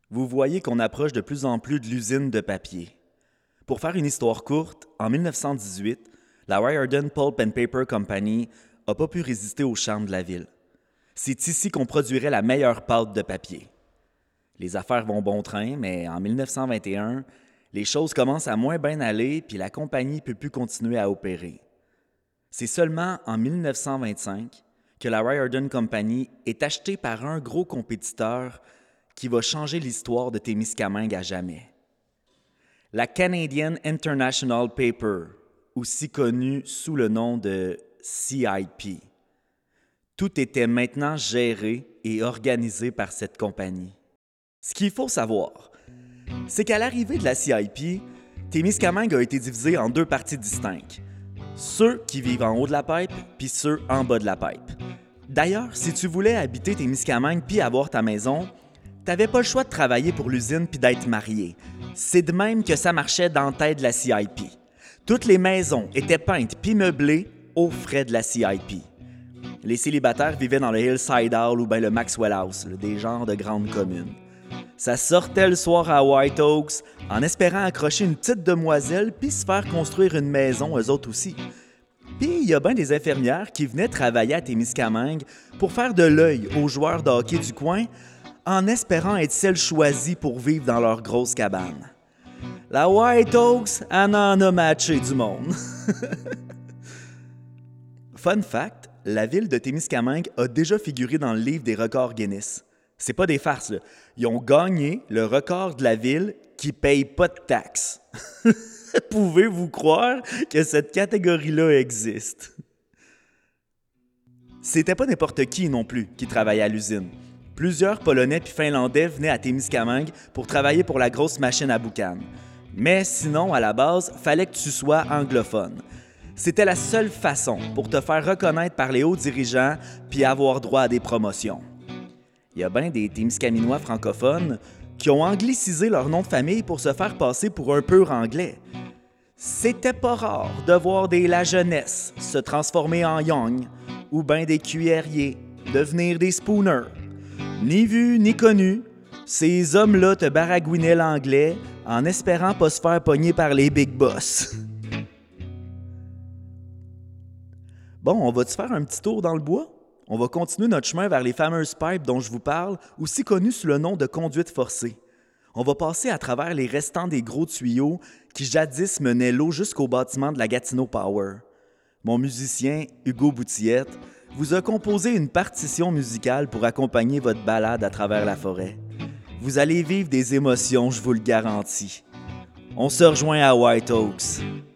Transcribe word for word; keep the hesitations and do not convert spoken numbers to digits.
Vous voyez qu'on approche de plus en plus de l'usine de papier. Pour faire une histoire courte, en mille neuf cent dix-huit, la Riordan Pulp and Paper Company n'a pas pu résister au charme de la ville. C'est ici qu'on produirait la meilleure pâte de papier. Les affaires vont bon train, mais en mille neuf cent vingt et un, les choses commencent à moins bien aller puis la compagnie ne peut plus continuer à opérer. C'est seulement en mille neuf cent vingt-cinq que la Riordan Company est achetée par un gros compétiteur qui va changer l'histoire de Témiscamingue à jamais. La Canadian International Paper, aussi connue sous le nom de C I P. Tout était maintenant géré et organisé par cette compagnie. Ce qu'il faut savoir, c'est qu'à l'arrivée de la C I P, Témiscamingue a été divisé en deux parties distinctes. Ceux qui vivent en haut de la pipe, puis ceux en bas de la pipe. D'ailleurs, si tu voulais habiter Témiscamingue puis avoir ta maison, t'avais pas le choix de travailler pour l'usine puis d'être marié. C'est de même que ça marchait dans la tête de la C I P. Toutes les maisons étaient peintes puis meublées aux frais de la C I P. Les célibataires vivaient dans le Hillside Hall ou bien le Maxwell House, là, des genres de grandes communes. Ça sortait le soir à White Oaks en espérant accrocher une petite demoiselle puis se faire construire une maison eux autres aussi. Puis il y a bien des infirmières qui venaient travailler à Témiscamingue pour faire de l'œil aux joueurs de hockey du coin en espérant être celles choisies pour vivre dans leur grosse cabane. La White Oaks en en a matché du monde. Fun fact, la ville de Témiscamingue a déjà figuré dans le livre des records Guinness. C'est pas des farces, là. Ils ont gagné le record de la ville qui paye pas de taxes. Pouvez-vous croire que cette catégorie-là existe? C'était pas n'importe qui non plus qui travaillait à l'usine. Plusieurs Polonais puis Finlandais venaient à Témiscamingue pour travailler pour la grosse machine à boucan. Mais sinon, à la base, fallait que tu sois anglophone. C'était la seule façon pour te faire reconnaître par les hauts dirigeants puis avoir droit à des promotions. Il y a bien des Témiscaminois francophones qui ont anglicisé leur nom de famille pour se faire passer pour un pur anglais. C'était pas rare de voir des La Jeunesse se transformer en Young ou bien des cuillériers devenir des spooners. Ni vu ni connu, ces hommes-là te baragouinaient l'anglais en espérant pas se faire pogner par les big boss. Bon, on va-tu faire un petit tour dans le bois? On va continuer notre chemin vers les fameuses pipes dont je vous parle, aussi connues sous le nom de conduite forcée. On va passer à travers les restants des gros tuyaux qui jadis menaient l'eau jusqu'au bâtiment de la Gatineau Power. Mon musicien, Hugo Boutillette, vous a composé une partition musicale pour accompagner votre balade à travers la forêt. Vous allez vivre des émotions, je vous le garantis. On se rejoint à White Oaks.